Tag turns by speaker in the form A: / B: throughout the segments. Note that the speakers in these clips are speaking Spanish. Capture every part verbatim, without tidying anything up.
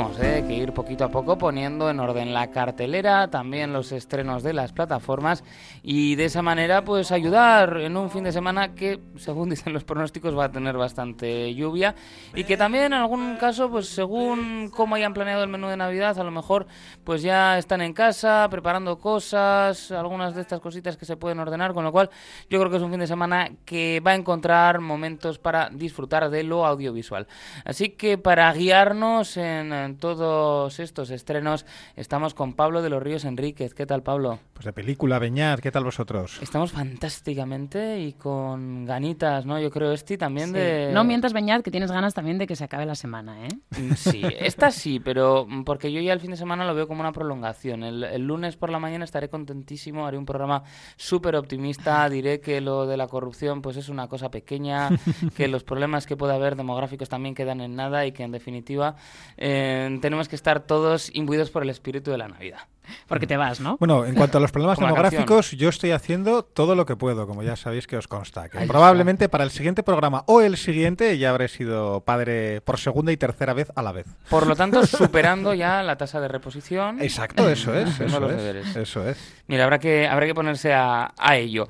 A: tenemos ¿eh? que ir poquito a poco poniendo en orden la cartelera, también los estrenos de las plataformas y de esa manera pues ayudar en un fin de semana que, según dicen los pronósticos, va a tener bastante lluvia y que también en algún caso, pues según cómo hayan planeado el menú de Navidad, a lo mejor pues ya están en casa preparando cosas, algunas de estas cositas que se pueden ordenar, con lo cual yo creo que es un fin de semana que va a encontrar momentos para disfrutar de lo audiovisual. Así que para guiarnos en, en todos estos estrenos estamos con Pablo de los Ríos Enríquez. ¿Qué tal, Pablo?
B: Pues de película, Beñat, ¿qué tal vosotros?
A: Estamos fantásticamente y con ganitas, ¿no? Yo creo, Esti, también
C: sí.
A: de...
C: No mientas, Beñat, que tienes ganas también de que se acabe la semana, ¿eh?
A: Sí, esta sí, pero porque yo ya el fin de semana lo veo como una prolongación. El, el lunes por la mañana estaré contentísimo, haré un programa súper optimista, diré que lo de la corrupción pues es una cosa pequeña, que los problemas que puede haber demográficos también quedan en nada y que en definitiva eh, tenemos que estar todos imbuidos por el espíritu de la Navidad.
C: Porque te vas, ¿no?
B: Bueno, en cuanto a los problemas demográficos, yo estoy haciendo todo lo que puedo, como ya sabéis que os consta. Que probablemente para el siguiente programa o el siguiente ya habré sido padre por segunda y tercera vez a la vez.
A: Por lo tanto, superando ya la tasa de reposición.
B: Exacto, eso es, eso
A: los
B: es,
A: deberes.
B: eso es.
A: Mira, habrá que, habrá que ponerse a, a ello.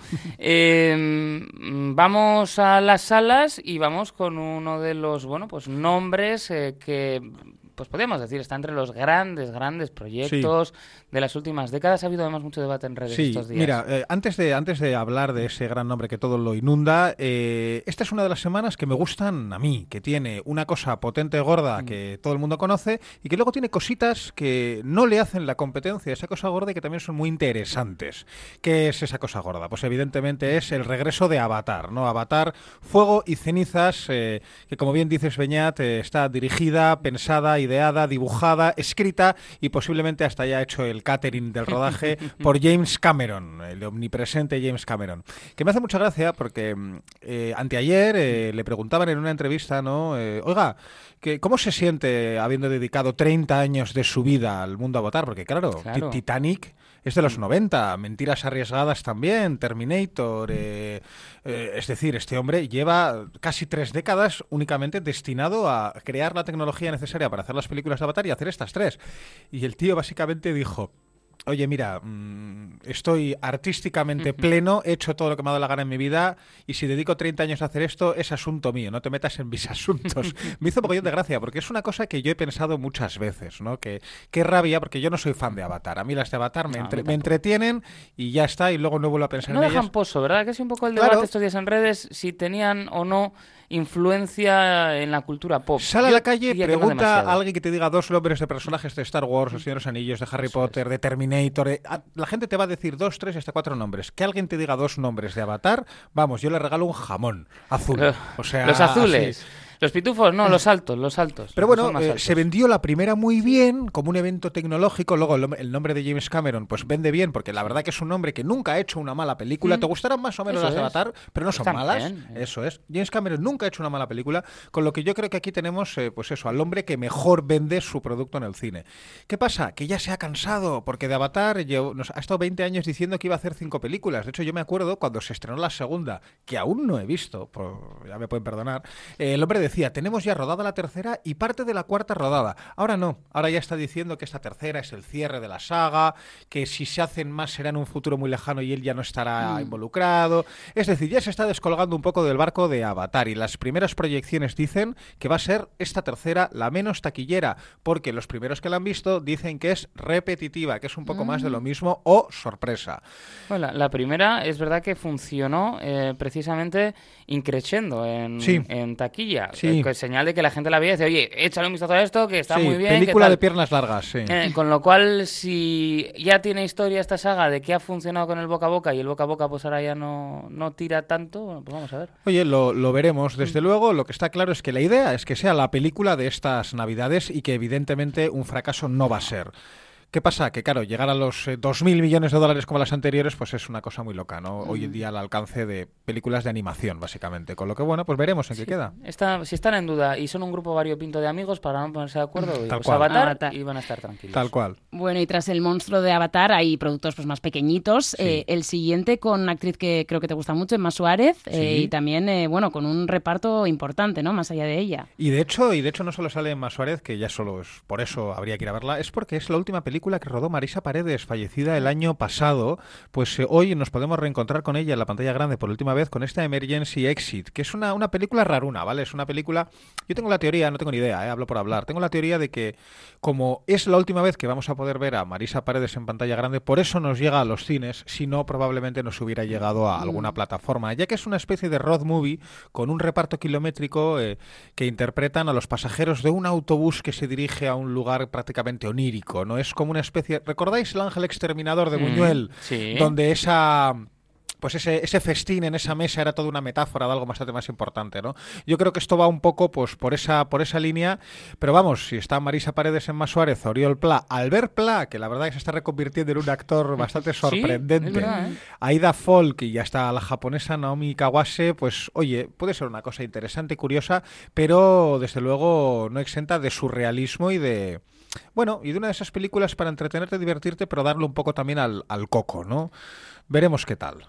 A: Eh, vamos a las salas y vamos con uno de los, bueno, pues nombres eh, que... pues podríamos decir, está entre los grandes, grandes proyectos sí. de las últimas décadas. Ha habido además mucho debate en redes
B: sí,
A: estos días.
B: Mira, eh, antes de antes de hablar de ese gran nombre que todo lo inunda, eh, esta es una de las semanas que me gustan a mí, que tiene una cosa potente, gorda, mm. que todo el mundo conoce, y que luego tiene cositas que no le hacen la competencia a esa cosa gorda y que también son muy interesantes. ¿Qué es esa cosa gorda? Pues evidentemente es el regreso de Avatar, ¿no? Avatar, Fuego y Cenizas, eh, que como bien dices, Beñat, eh, está dirigida, pensada y ideada, dibujada, escrita y posiblemente hasta ya hecho el catering del rodaje por James Cameron, el omnipresente James Cameron. Que me hace mucha gracia porque eh, anteayer eh, le preguntaban en una entrevista, ¿no? Eh, Oiga, que, ¿cómo se siente habiendo dedicado treinta años de su vida al mundo Avatar? Porque claro, claro. Titanic es de los noventa, Mentiras arriesgadas también, Terminator, eh, eh, es decir, este hombre lleva casi tres décadas únicamente destinado a crear la tecnología necesaria para hacer las películas de Avatar y hacer estas tres. Y el tío básicamente dijo... Oye, mira, mmm, estoy artísticamente pleno, he hecho todo lo que me ha dado la gana en mi vida y si dedico treinta años a hacer esto es asunto mío, no te metas en mis asuntos. Me hizo un poquillo de gracia porque es una cosa que yo he pensado muchas veces, ¿no? Que qué rabia, porque yo no soy fan de Avatar. A mí las de Avatar me, entre, me entretienen y ya está y luego no vuelvo a pensar
A: no
B: en ellas.
A: No dejan pozo, ¿verdad? Que es un poco el debate claro. estos días en redes, si tenían o no influencia en la cultura pop.
B: Sale a la calle, pregunta a alguien que te diga dos nombres de personajes de Star Wars, Los Señores Anillos, de Harry Eso Potter, es. de Terminator. Eh, la gente te va a decir dos, tres, hasta cuatro nombres. Que alguien te diga dos nombres de Avatar, vamos, yo le regalo un jamón azul.
A: Los,
B: o sea,
A: los azules.
B: Así.
A: Los pitufos, no, los altos, los altos.
B: Pero bueno, eh, se vendió la primera muy bien, como un evento tecnológico. Luego el, el nombre de James Cameron pues vende bien, porque la verdad que es un hombre que nunca ha hecho una mala película. Mm. Te gustarán más o menos Eso las de Avatar, pero no son Están malas. Bien, eh. Eso es. James Cameron nunca ha hecho una mala película, con lo que yo creo que aquí tenemos, eh, pues eso, al hombre que mejor vende su producto en el cine. ¿Qué pasa? Que ya se ha cansado, porque de Avatar yo, nos, ha estado veinte años diciendo que iba a hacer cinco películas. De hecho, yo me acuerdo cuando se estrenó la segunda, que aún no he visto, por, ya me pueden perdonar, eh, el hombre decía, tenemos ya rodada la tercera y parte de la cuarta rodada. Ahora no, ahora ya está diciendo que esta tercera es el cierre de la saga, que si se hacen más será en un futuro muy lejano y él ya no estará mm. involucrado. Es decir, ya se está descolgando un poco del barco de Avatar y las primeras proyecciones dicen que va a ser esta tercera la menos taquillera, porque los primeros que la han visto dicen que es repetitiva, que es un poco mm. más de lo mismo o sorpresa.
A: Bueno, la, la primera es verdad que funcionó eh, precisamente increciendo en,
B: sí.
A: en taquilla,
B: sí.
A: eh, señal de que la gente la veía y dice, oye, échale un vistazo a esto, que está
B: sí,
A: muy bien.
B: película de piernas largas, sí.
A: Eh, con lo cual, si ya tiene historia esta saga de que ha funcionado con el boca a boca y el boca a boca pues ahora ya no, no tira tanto, bueno, pues vamos a ver.
B: Oye, lo, lo veremos. Desde mm. luego, lo que está claro es que la idea es que sea la película de estas Navidades y que evidentemente un fracaso no va a ser. ¿Qué pasa? Que claro, llegar a los eh, dos mil millones de dólares como las anteriores, pues es una cosa muy loca, ¿no? Mm. Hoy en día al alcance de películas de animación, básicamente. Con lo que, bueno, pues veremos en
A: sí.
B: qué queda.
A: Está, si están en duda y son un grupo variopinto de amigos para no ponerse de acuerdo,
B: Tal
A: pues
B: cual.
A: Avatar,
C: Avatar
A: y van a estar tranquilos.
B: Tal cual.
C: Bueno, y tras el monstruo de Avatar hay productos pues más pequeñitos. Sí. Eh, el siguiente con una actriz que creo que te gusta mucho, Emma Suárez, sí. eh, y también, eh, bueno, con un reparto importante, ¿no? Más allá de ella.
B: Y de hecho, y de hecho no solo sale Emma Suárez, que ya solo es por eso habría que ir a verla, es porque es la última película que rodó Marisa Paredes, fallecida el año pasado. Pues eh, hoy nos podemos reencontrar con ella en la pantalla grande por última vez con esta Emergency Exit, que es una, una película raruna, ¿vale? Es una película... Yo tengo la teoría, no tengo ni idea, ¿eh? Hablo por hablar. Tengo la teoría de que como es la última vez que vamos a poder ver a Marisa Paredes en pantalla grande, por eso nos llega a los cines, si no probablemente nos hubiera llegado a alguna plataforma, ya que es una especie de road movie con un reparto kilométrico eh, que interpretan a los pasajeros de un autobús que se dirige a un lugar prácticamente onírico, ¿no? Es como una especie... ¿Recordáis El Ángel Exterminador de Buñuel? Mm,
A: sí.
B: Donde esa... Pues ese, ese festín en esa mesa era toda una metáfora de algo bastante más importante, ¿no? Yo creo que esto va un poco pues por esa por esa línea, pero vamos, si está Marisa Paredes, Emma Suárez, Oriol Pla, Albert Pla, que la verdad es que se está reconvirtiendo en un actor bastante sorprendente,
A: sí, es verdad, ¿eh?
B: Aida Folk y hasta la japonesa Naomi Kawase, pues oye, puede ser una cosa interesante y curiosa, pero desde luego no exenta de surrealismo y de... Bueno, y de una de esas películas para entretenerte, divertirte, pero darle un poco también al, al coco, ¿no? Veremos qué tal.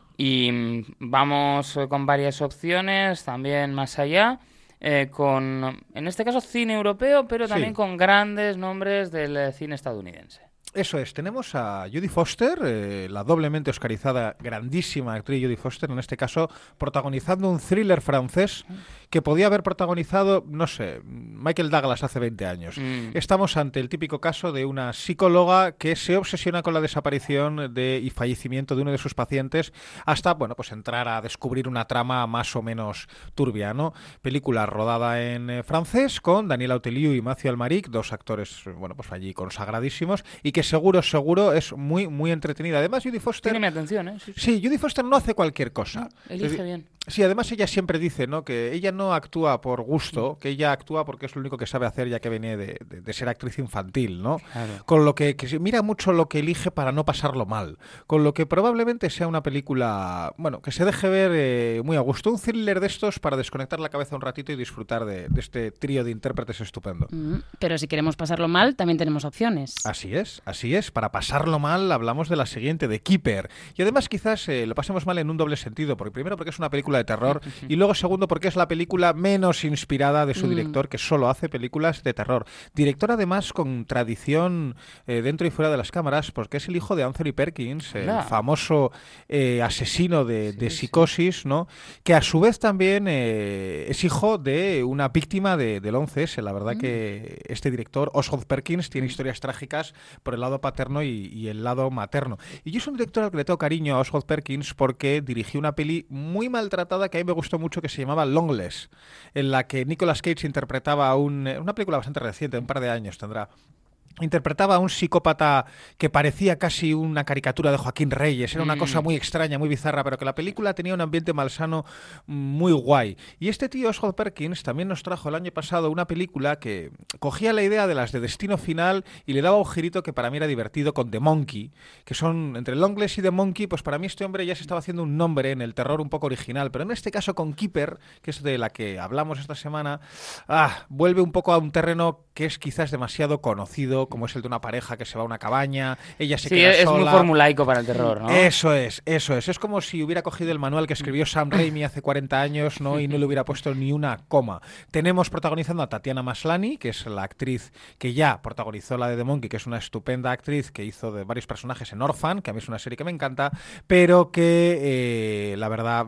A: Y vamos con varias opciones, también más allá, eh, con, en este caso, cine europeo, pero también sí. con grandes nombres del cine estadounidense.
B: Eso es, tenemos a Jodie Foster, eh, la doblemente oscarizada, grandísima actriz Jodie Foster, en este caso protagonizando un thriller francés que podía haber protagonizado, no sé, Michael Douglas hace veinte años. Mm. Estamos ante el típico caso de una psicóloga que se obsesiona con la desaparición de, y fallecimiento de uno de sus pacientes hasta, bueno, pues entrar a descubrir una trama más o menos turbia, ¿no? Película rodada en eh, francés con Daniel Autelieu y Mathieu Almaric, dos actores, bueno, pues allí consagradísimos, y que seguro, seguro es muy, muy entretenida. Además, Jodie Foster...
A: Tiene mi atención, ¿eh?
B: Sí, sí. sí, Jodie Foster no hace cualquier cosa.
A: No, elige es, bien.
B: Sí, además ella siempre dice, ¿no?, que ella no actúa por gusto, que ella actúa porque es lo único que sabe hacer, ya que viene de, de, de ser actriz infantil, ¿no?
A: Claro.
B: Con lo que, que mira mucho lo que elige para no pasarlo mal. Con lo que probablemente sea una película, bueno, que se deje ver eh, muy a gusto. Un thriller de estos para desconectar la cabeza un ratito y disfrutar de, de este trío de intérpretes estupendo.
C: Mm, pero si queremos pasarlo mal, también tenemos opciones.
B: Así es, así es. Para pasarlo mal hablamos de la siguiente, de Keeper. Y además quizás eh, lo pasemos mal en un doble sentido. Porque primero porque es una película de terror y luego segundo porque es la película menos inspirada de su director, que solo hace películas de terror. Director además con tradición eh, dentro y fuera de las cámaras, porque es el hijo de Anthony Perkins, el
A: Hola.
B: famoso eh, asesino de,
A: sí,
B: de Psicosis, sí. ¿no? Que a su vez también eh, es hijo de una víctima de, del once ese. La verdad mm. que este director, Oswald Perkins, tiene historias trágicas por el lado paterno y, y el lado materno. Y yo es un director al que le tengo cariño a Oswald Perkins porque dirigió una peli muy maltratada que a mí me gustó mucho, que se llamaba Longless, en la que Nicolas Cage interpretaba a un, una película bastante reciente, un par de años tendrá. Interpretaba a un psicópata que parecía casi una caricatura de Joaquín Reyes. Era una mm. cosa muy extraña, muy bizarra, pero que la película tenía un ambiente malsano muy guay. Y este tío, Oswald Perkins, también nos trajo el año pasado una película que cogía la idea de las de Destino Final y le daba un girito que para mí era divertido, con The Monkey, que son entre Longless y The Monkey. Pues para mí este hombre ya se estaba haciendo un nombre en el terror un poco original, pero en este caso con Keeper, que es de la que hablamos esta semana, ah, vuelve un poco a un terreno que es quizás demasiado conocido, como es el de una pareja que se va a una cabaña, ella se
A: sí,
B: queda
A: es
B: sola.
A: muy formulaico para el terror, ¿no?
B: Eso es, eso es. Es como si hubiera cogido el manual que escribió Sam Raimi hace cuarenta años, ¿no? Y no le hubiera puesto ni una coma. Tenemos protagonizando a Tatiana Maslany, que es la actriz que ya protagonizó la de The Monkey, que es una estupenda actriz que hizo de varios personajes en Orphan, que a mí es una serie que me encanta, pero que eh, la verdad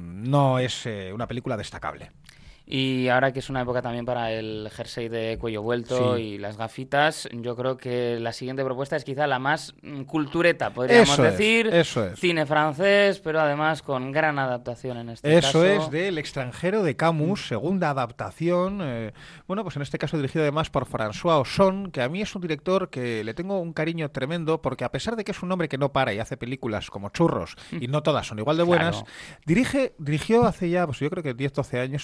B: no es eh, una película destacable.
A: Y ahora que es una época también para el jersey de cuello vuelto sí. y las gafitas, yo creo que la siguiente propuesta es quizá la más cultureta, podríamos
B: eso
A: decir.
B: Es, eso es.
A: Cine francés, pero además con gran adaptación en este
B: eso
A: caso.
B: Eso es, de El extranjero de Camus, segunda adaptación. Eh, bueno, pues en este caso dirigido además por François Ozon, que a mí es un director que le tengo un cariño tremendo, porque a pesar de que es un hombre que no para y hace películas como churros, y no todas son igual de buenas, claro. dirige, dirigió hace ya, pues yo creo que diez doce años, la que es para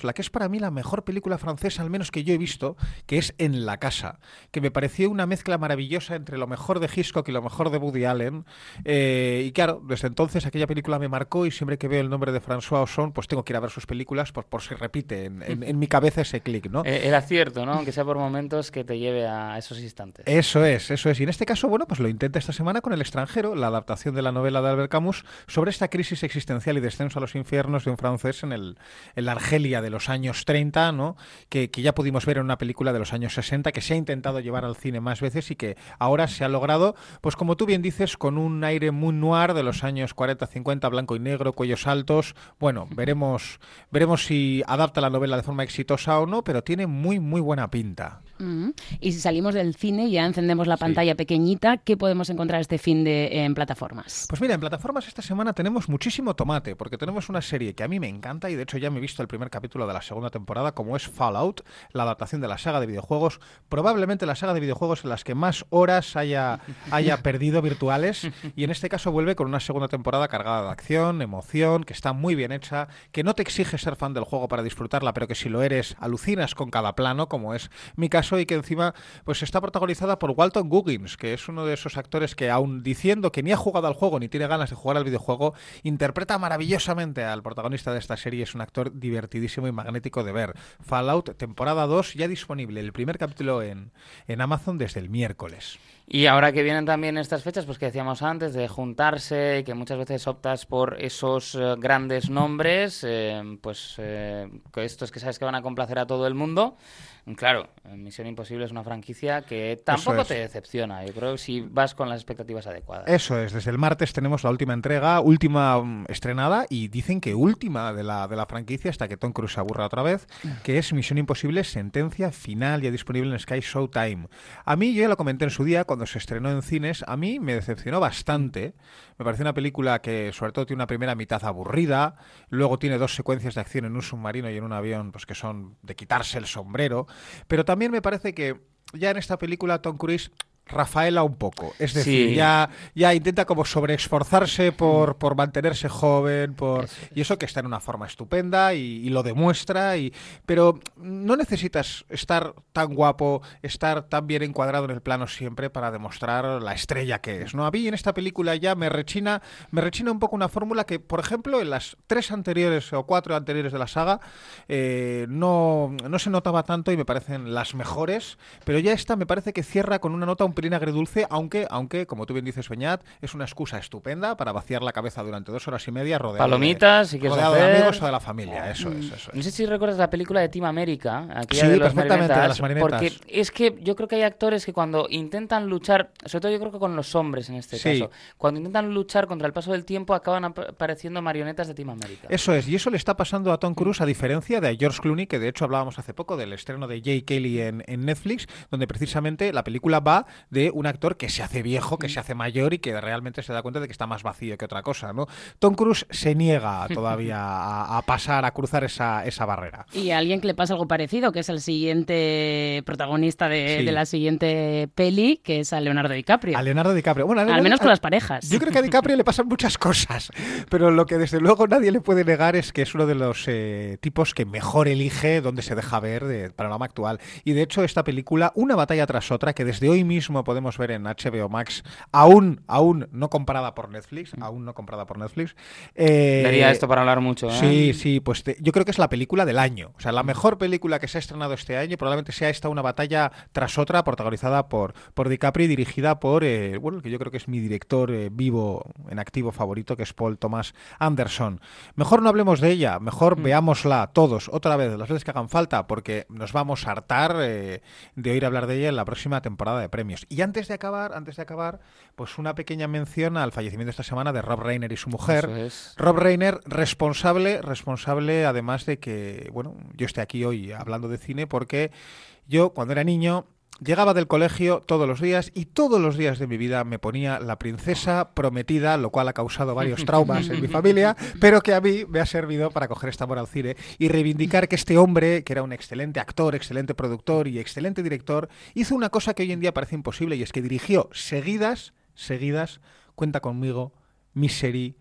B: mí la mejor película francesa, al menos que yo he visto, que es En la casa, que me pareció una mezcla maravillosa entre lo mejor de Hitchcock y lo mejor de Woody Allen. Eh, y claro, desde entonces aquella película me marcó y siempre que veo el nombre de François Ozon, pues tengo que ir a ver sus películas por, por si repite en, en, en mi cabeza ese clic, ¿no?
A: Eh, era cierto, ¿no? Aunque sea por momentos que te lleve a esos instantes.
B: Eso es, eso es. Y en este caso, bueno, pues lo intenta esta semana con El extranjero, la adaptación de la novela de Albert Camus sobre esta crisis existencial y descenso a los infiernos de un francés en, el, en la Argelia de los años treinta, ¿no? Que, que ya pudimos ver en una película de los años sesenta, que se ha intentado llevar al cine más veces y que ahora se ha logrado, pues como tú bien dices, con un aire muy noir de los años cuarenta cincuenta, blanco y negro, cuellos altos. Bueno, veremos, veremos si adapta la novela de forma exitosa o no, pero tiene muy, muy buena pinta.
C: Mm-hmm. Y si salimos del cine y ya encendemos la pantalla sí. pequeñita, ¿qué podemos encontrar este fin de en plataformas?
B: Pues mira, en plataformas esta semana tenemos muchísimo tomate, porque tenemos una serie que a mí me encanta y de hecho ya me he visto el primer capítulo de la segunda temporada, como es Fallout, la adaptación de la saga de videojuegos, probablemente la saga de videojuegos en las que más horas haya, haya perdido virtuales, y en este caso vuelve con una segunda temporada cargada de acción, emoción, que está muy bien hecha, que no te exige ser fan del juego para disfrutarla, pero que si lo eres, alucinas con cada plano, como es mi caso, y que encima pues está protagonizada por Walton Goggins, que es uno de esos actores que, aun diciendo que ni ha jugado al juego ni tiene ganas de jugar al videojuego, interpreta maravillosamente al protagonista de esta serie. Es un actor divertidísimo y magnético de ver. Fallout, temporada dos, ya disponible el primer capítulo en, en Amazon desde el miércoles.
A: Y ahora que vienen también estas fechas, pues que decíamos antes, de juntarse, que muchas veces optas por esos eh, grandes nombres, eh, pues eh, estos que sabes que van a complacer a todo el mundo. Claro, Misión Imposible es una franquicia que tampoco te decepciona, yo creo, si vas con las expectativas adecuadas.
B: Eso es, desde el martes tenemos la última entrega, última um, estrenada, y dicen que última de la, de la franquicia, hasta que Tom Cruise se aburra otra vez, que es Misión Imposible Sentencia Final, ya disponible en Sky Showtime. A mí, yo ya lo comenté en su día, cuando se estrenó en cines, a mí me decepcionó bastante. Me pareció una película que sobre todo tiene una primera mitad aburrida, luego tiene dos secuencias de acción en un submarino y en un avión, pues que son de quitarse el sombrero. Pero también me parece que ya en esta película Tom Cruise Rafaela un poco, es decir, sí. ya, ya intenta como sobreesforzarse por, por mantenerse joven, por eso es. Y eso que está en una forma estupenda y, y lo demuestra, y, pero no necesitas estar tan guapo, estar tan bien encuadrado en el plano siempre para demostrar la estrella que es, ¿no? A mí en esta película ya me rechina, me rechina un poco una fórmula que, por ejemplo, en las tres anteriores o cuatro anteriores de la saga eh, no, no se notaba tanto y me parecen las mejores, pero ya esta me parece que cierra con una nota un pelín agridulce, aunque, aunque, como tú bien dices, Beñat, es una excusa estupenda para vaciar la cabeza durante dos horas y media rodeado
A: palomitas,
B: de,
A: si quieres
B: rodeado
A: hacer...
B: de amigos o de la familia. Eso es, eso es.
A: No sé si recuerdas la película de Team America, aquella
B: sí,
A: de, los
B: perfectamente, de las marionetas.
A: Porque es que yo creo que hay actores que cuando intentan luchar, sobre todo yo creo que con los hombres en este
B: sí.
A: caso, cuando intentan luchar contra el paso del tiempo acaban apareciendo marionetas de Team America.
B: Eso es, y eso le está pasando a Tom Cruise, a diferencia de a George Clooney, que de hecho hablábamos hace poco del estreno de Jay Kelly en, en Netflix, donde precisamente la película va de un actor que se hace viejo, que se hace mayor y que realmente se da cuenta de que está más vacío que otra cosa, ¿no? Tom Cruise se niega todavía a, a pasar, a cruzar esa, esa barrera.
C: Y a alguien que le pasa algo parecido, que es el siguiente protagonista de, sí. de la siguiente peli, que es a Leonardo DiCaprio.
B: A Leonardo DiCaprio. Bueno, a
C: Leonardo, Al menos con a, las parejas.
B: Yo creo que a DiCaprio le pasan muchas cosas, pero lo que desde luego nadie le puede negar es que es uno de los eh, tipos que mejor elige dónde se deja ver del panorama actual. Y de hecho esta película, una batalla tras otra, que desde hoy mismo podemos ver en H B O Max, aún, aún no comprada por Netflix, aún no comprada por Netflix.
A: Eh, Daría esto para hablar mucho, ¿eh?
B: Sí, sí, pues te, yo creo que es la película del año. O sea, la mejor película que se ha estrenado este año probablemente sea esta, una batalla tras otra, protagonizada por, por DiCaprio y dirigida por, eh, bueno, el que yo creo que es mi director eh, vivo, en activo favorito, que es Paul Thomas Anderson. Mejor no hablemos de ella, mejor mm. veámosla todos, otra vez, las veces que hagan falta, porque nos vamos a hartar eh, de oír hablar de ella en la próxima temporada de premios. Y antes de acabar, antes de acabar, pues una pequeña mención al fallecimiento esta semana de Rob Reiner y su mujer.
A: Eso es.
B: Rob Reiner, responsable, responsable además de que, bueno, yo esté aquí hoy hablando de cine, porque yo cuando era niño llegaba del colegio todos los días y todos los días de mi vida me ponía La princesa prometida, lo cual ha causado varios traumas en mi familia, pero que a mí me ha servido para coger este amor al cine y reivindicar que este hombre, que era un excelente actor, excelente productor y excelente director, hizo una cosa que hoy en día parece imposible, y es que dirigió seguidas, seguidas, Cuenta conmigo, Misery,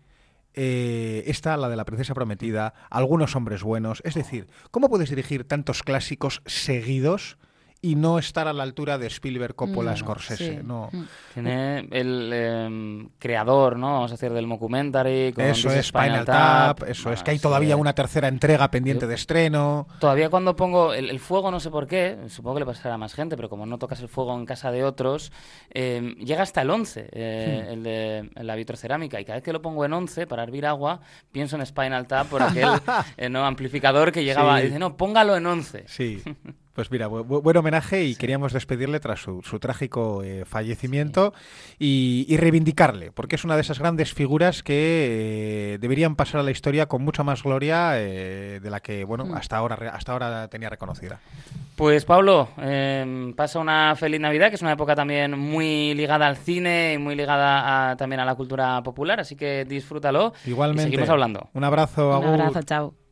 B: Eh, esta, la de La princesa prometida, Algunos hombres buenos. Es decir, ¿cómo puedes dirigir tantos clásicos seguidos y no estar a la altura de Spielberg, Coppola,
C: Mm,
B: Scorsese?
C: sí.
B: No.
C: Mm.
A: Tiene el eh, creador, ¿no? Vamos a decir, del mockumentary. Con
B: Eso
A: This
B: es, Spinal Tap, eso
A: Bueno,
B: es, que hay
A: sí.
B: todavía una tercera entrega pendiente de estreno.
A: Todavía cuando pongo el, el fuego, no sé por qué, supongo que le pasará a más gente, pero como no tocas el fuego en casa de otros, eh, llega hasta el once, eh,
B: Hmm.
A: el de la vitrocerámica, y cada vez que lo pongo en once para hervir agua, pienso en Spinal Tap por aquel eh, ¿no? amplificador que llegaba
B: Sí.
A: y dice, no, póngalo en once.
B: Sí. Pues mira, bu bu buen homenaje y sí. queríamos despedirle tras su, su trágico eh, fallecimiento sí. y, y reivindicarle, porque es una de esas grandes figuras que eh, deberían pasar a la historia con mucha más gloria eh, de la que bueno mm. hasta ahora hasta ahora tenía reconocida.
A: Pues Pablo, eh, pasa una feliz Navidad, que es una época también muy ligada al cine y muy ligada a, también a la cultura popular, así que disfrútalo.
B: Igualmente.
A: Y seguimos hablando.
B: Un abrazo,
C: Un
B: Agur.
C: abrazo, chao.